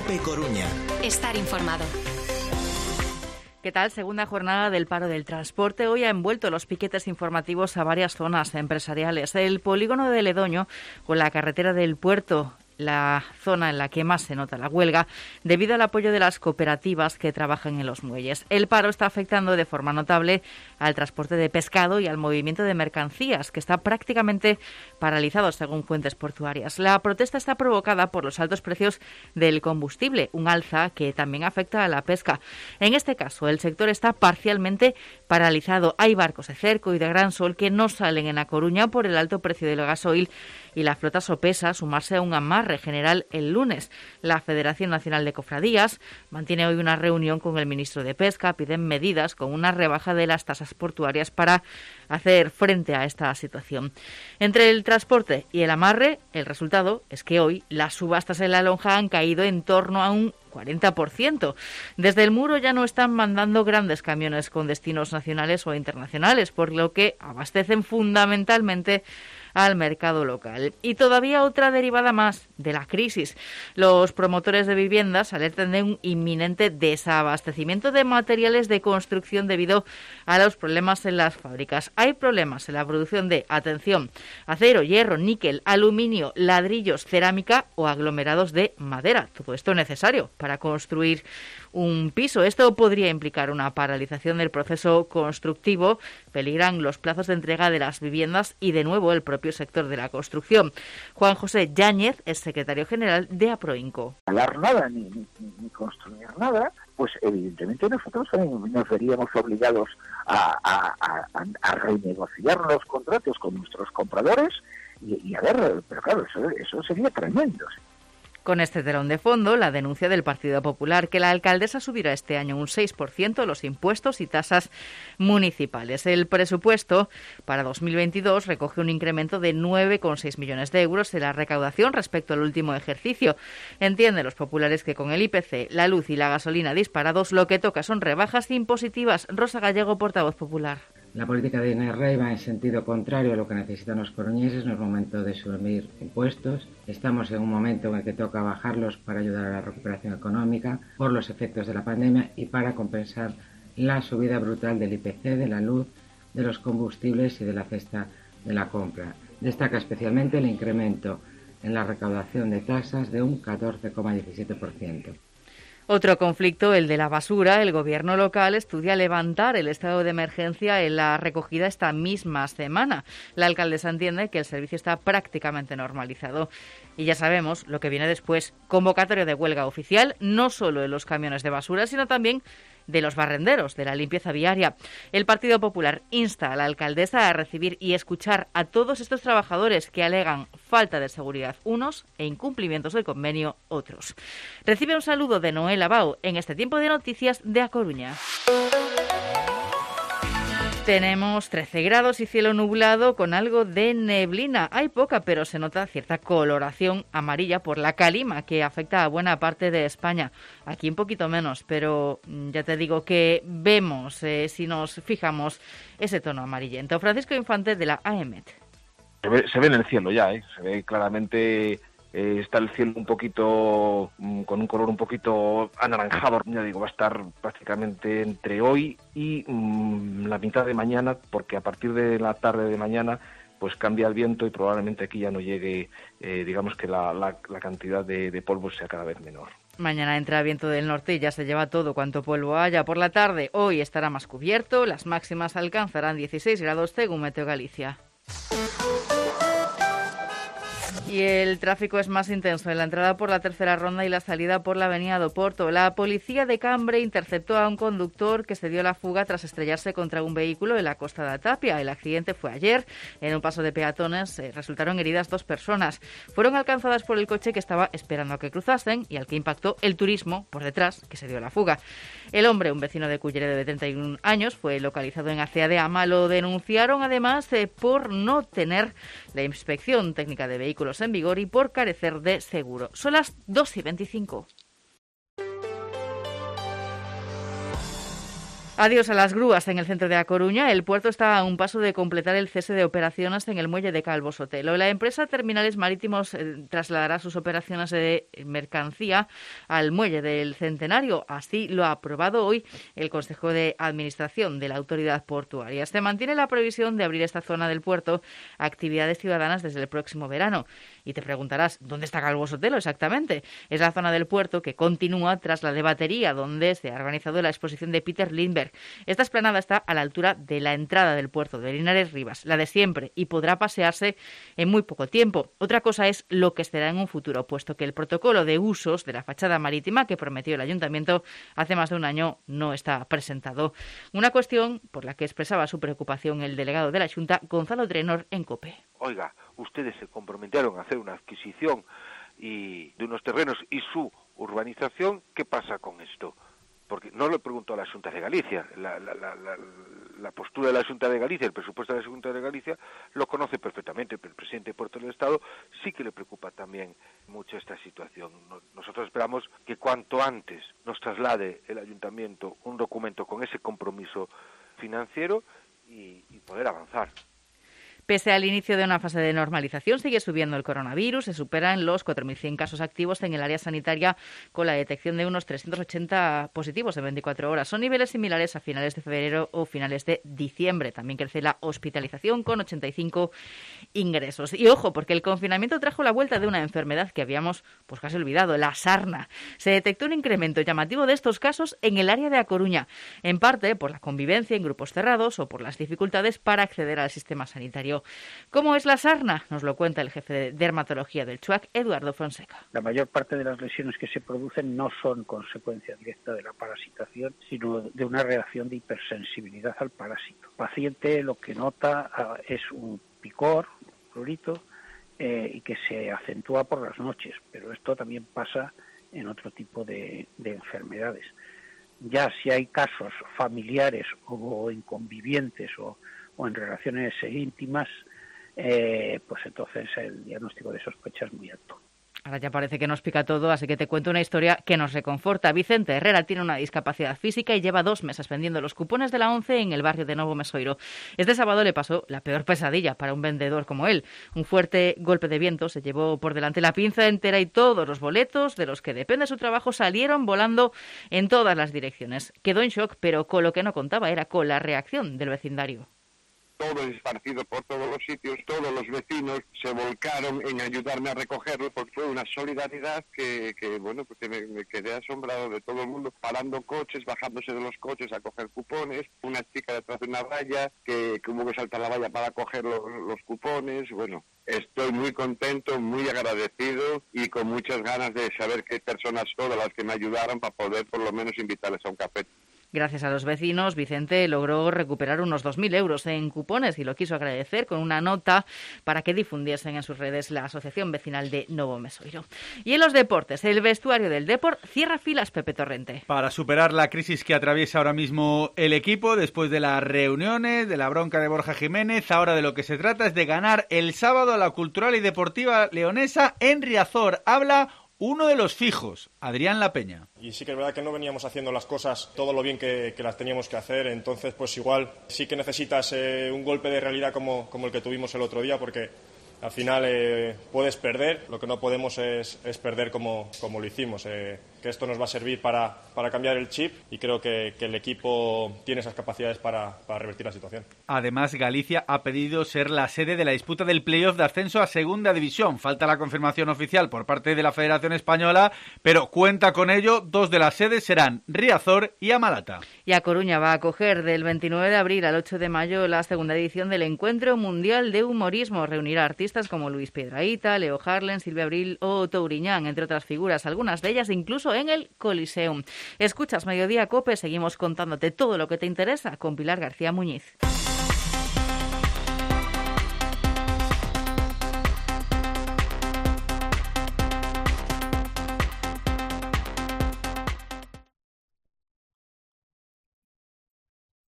Cope Coruña. Estar informado. ¿Qué tal? Segunda jornada del paro del transporte. Hoy ha envuelto los piquetes informativos a varias zonas empresariales. El polígono de Ledoño, con la carretera del puerto, la zona en la que más se nota la huelga, debido al apoyo de las cooperativas que trabajan en los muelles. El paro está afectando de forma notable al transporte de pescado y al movimiento de mercancías, que está prácticamente paralizado, según fuentes portuarias. La protesta está provocada por los altos precios del combustible, un alza que también afecta a la pesca. En este caso, el sector está parcialmente paralizado. Hay barcos de cerco y de gran sol que no salen en A Coruña por el alto precio del gasoil, y la flota sopesa sumarse a un amarre general el lunes. La Federación Nacional de Cofradías mantiene hoy una reunión con el ministro de Pesca. Piden medidas con una rebaja de las tasas portuarias para hacer frente a esta situación. Entre el transporte y el amarre, el resultado es que hoy las subastas en la lonja han caído en torno a un 40%. Desde el Muro ya no están mandando grandes camiones con destinos nacionales o internacionales, por lo que abastecen fundamentalmente al mercado local. Y todavía otra derivada más de la crisis. Los promotores de viviendas alertan de un inminente desabastecimiento de materiales de construcción debido a los problemas en las fábricas. Hay problemas en la producción de, atención, acero, hierro, níquel, aluminio, ladrillos, cerámica o aglomerados de madera. Todo esto necesario para construir un piso. Esto podría implicar una paralización del proceso constructivo. Peligran los plazos de entrega de las viviendas y, de nuevo, el propio sector de la construcción. Juan José Yáñez es secretario general de Aproinco. Hablar nada ni construir nada, pues evidentemente nosotros nos veríamos obligados a renegociar los contratos con nuestros compradores y a ver, pero claro, eso sería tremendo. Con este telón de fondo, la denuncia del Partido Popular, que la alcaldesa subirá este año un 6% los impuestos y tasas municipales. El presupuesto para 2022 recoge un incremento de 9,6 millones de euros en la recaudación respecto al último ejercicio. Entienden los populares que con el IPC, la luz y la gasolina disparados, lo que toca son rebajas impositivas. Rosa Gallego, portavoz popular. La política de Rey va en sentido contrario a lo que necesitan los coruñeses. No es momento de subir impuestos. Estamos en un momento en el que toca bajarlos para ayudar a la recuperación económica por los efectos de la pandemia y para compensar la subida brutal del IPC, de la luz, de los combustibles y de la cesta de la compra. Destaca especialmente el incremento en la recaudación de tasas de un 14,17%. Otro conflicto, el de la basura. El gobierno local estudia levantar el estado de emergencia en la recogida esta misma semana. La alcaldesa entiende que el servicio está prácticamente normalizado. Y ya sabemos lo que viene después. Convocatoria de huelga oficial, no solo en los camiones de basura, sino también de los barrenderos, de la limpieza viaria. El Partido Popular insta a la alcaldesa a recibir y escuchar a todos estos trabajadores que alegan falta de seguridad unos e incumplimientos del convenio otros. Recibe un saludo de Noel Abao en este tiempo de noticias de A Coruña. Tenemos 13 grados y cielo nublado con algo de neblina. Hay poca, pero se nota cierta coloración amarilla por la calima que afecta a buena parte de España. Aquí un poquito menos, pero ya te digo que vemos, si nos fijamos, ese tono amarillento. Francisco Infante, de la AEMET. Se ve en el cielo ya, se ve claramente. Está el cielo un poquito con un color un poquito anaranjado, ya digo, va a estar prácticamente entre hoy y la mitad de mañana, porque a partir de la tarde de mañana pues cambia el viento y probablemente aquí ya no llegue, digamos que la cantidad de polvo sea cada vez menor. Mañana entra viento del norte y ya se lleva todo cuanto polvo haya. Por la tarde hoy estará más cubierto, las máximas alcanzarán 16 grados según Meteo Galicia. Y el tráfico es más intenso en la entrada por la tercera ronda y la salida por la avenida do Porto. La policía de Cambre interceptó a un conductor que se dio la fuga tras estrellarse contra un vehículo en la Costa da Tapia. El accidente fue ayer. En un paso de peatones resultaron heridas 2 personas. Fueron alcanzadas por el coche que estaba esperando a que cruzasen y al que impactó el turismo por detrás, que se dio la fuga. El hombre, un vecino de Culleredo de 31 años, fue localizado en Acea de Ama. Lo denunciaron además por no tener la inspección técnica de vehículos en vigor y por carecer de seguro. Son las 2:25. Adiós a las grúas en el centro de A Coruña. El puerto está a un paso de completar el cese de operaciones en el muelle de Calvo Sotelo. La empresa Terminales Marítimos trasladará sus operaciones de mercancía al muelle del Centenario. Así lo ha aprobado hoy el Consejo de Administración de la Autoridad Portuaria. Se mantiene la previsión de abrir esta zona del puerto a actividades ciudadanas desde el próximo verano. Y te preguntarás, ¿dónde está Calvo Sotelo exactamente? Es la zona del puerto que continúa tras la de Batería, donde se ha organizado la exposición de Peter Lindbergh. Esta explanada está a la altura de la entrada del puerto de Linares Rivas, la de siempre, y podrá pasearse en muy poco tiempo. Otra cosa es lo que será en un futuro, puesto que el protocolo de usos de la fachada marítima que prometió el Ayuntamiento hace más de un año no está presentado. Una cuestión por la que expresaba su preocupación el delegado de la Junta, Gonzalo Drenor, en COPE. Oiga, ustedes se comprometieron a hacer una adquisición de unos terrenos y su urbanización, ¿qué pasa con esto? Porque no le preguntó a la Xunta de Galicia, la postura de la Xunta de Galicia, el presupuesto de la Xunta de Galicia lo conoce perfectamente, pero el presidente de Puerto del Estado sí que le preocupa también mucho esta situación. Nosotros esperamos que cuanto antes nos traslade el Ayuntamiento un documento con ese compromiso financiero y poder avanzar. Pese al inicio de una fase de normalización, sigue subiendo el coronavirus. Se superan los 4.100 casos activos en el área sanitaria, con la detección de unos 380 positivos en 24 horas. Son niveles similares a finales de febrero o finales de diciembre. También crece la hospitalización, con 85 ingresos. Y ojo, porque el confinamiento trajo la vuelta de una enfermedad que habíamos casi olvidado, la sarna. Se detectó un incremento llamativo de estos casos en el área de A Coruña, en parte por la convivencia en grupos cerrados o por las dificultades para acceder al sistema sanitario. ¿Cómo es la sarna? Nos lo cuenta el jefe de dermatología del CHUAC, Eduardo Fonseca. La mayor parte de las lesiones que se producen no son consecuencia directa de la parasitación, sino de una reacción de hipersensibilidad al parásito. El paciente lo que nota es un picor, un prurito, y que se acentúa por las noches, pero esto también pasa en otro tipo de enfermedades. Ya si hay casos familiares o en convivientes o en relaciones íntimas, pues entonces el diagnóstico de sospecha es muy alto. Ahora ya parece que nos pica todo, así que te cuento una historia que nos reconforta. Vicente Herrera tiene una discapacidad física y lleva 2 meses vendiendo los cupones de la ONCE en el barrio de Novo Mesoiro. Este sábado le pasó la peor pesadilla para un vendedor como él. Un fuerte golpe de viento se llevó por delante la pinza entera y todos los boletos de los que depende su trabajo salieron volando en todas las direcciones. Quedó en shock, pero con lo que no contaba era con la reacción del vecindario. Todo esparcido por todos los sitios, todos los vecinos se volcaron en ayudarme a recogerlo, porque fue una solidaridad que me quedé asombrado de todo el mundo, parando coches, bajándose de los coches a coger cupones, una chica detrás de una valla que hubo que saltar la valla para coger los cupones. Bueno, estoy muy contento, muy agradecido y con muchas ganas de saber qué personas todas las que me ayudaron para poder por lo menos invitarles a un café. Gracias a los vecinos, Vicente logró recuperar unos 2.000 euros en cupones y lo quiso agradecer con una nota para que difundiesen en sus redes la Asociación Vecinal de Novo Mesoiro. Y en los deportes, el vestuario del Depor cierra filas, Pepe Torrente. Para superar la crisis que atraviesa ahora mismo el equipo, después de las reuniones, de la bronca de Borja Jiménez, ahora de lo que se trata es de ganar el sábado a la Cultural y Deportiva Leonesa en Riazor. Habla uno de los fijos, Adrián La Peña. Y sí que es verdad que no veníamos haciendo las cosas todo lo bien que las teníamos que hacer, entonces pues igual sí que necesitas un golpe de realidad como el que tuvimos el otro día, porque al final puedes perder, lo que no podemos es perder como lo hicimos. Que esto nos va a servir para cambiar el chip y creo que el equipo tiene esas capacidades para revertir la situación. Además, Galicia ha pedido ser la sede de la disputa del playoff de ascenso a Segunda División. Falta la confirmación oficial por parte de la Federación Española, pero cuenta con ello. 2 de las sedes serán Riazor y Amalata. Y A Coruña va a acoger del 29 de abril al 8 de mayo la segunda edición del Encuentro Mundial de Humorismo. Reunirá artistas como Luis Piedrahita, Leo Harlen, Silvia Abril o Touriñán, entre otras figuras, algunas de ellas incluso en el Coliseum. Escuchas Mediodía COPE, seguimos contándote todo lo que te interesa con Pilar García Muñiz.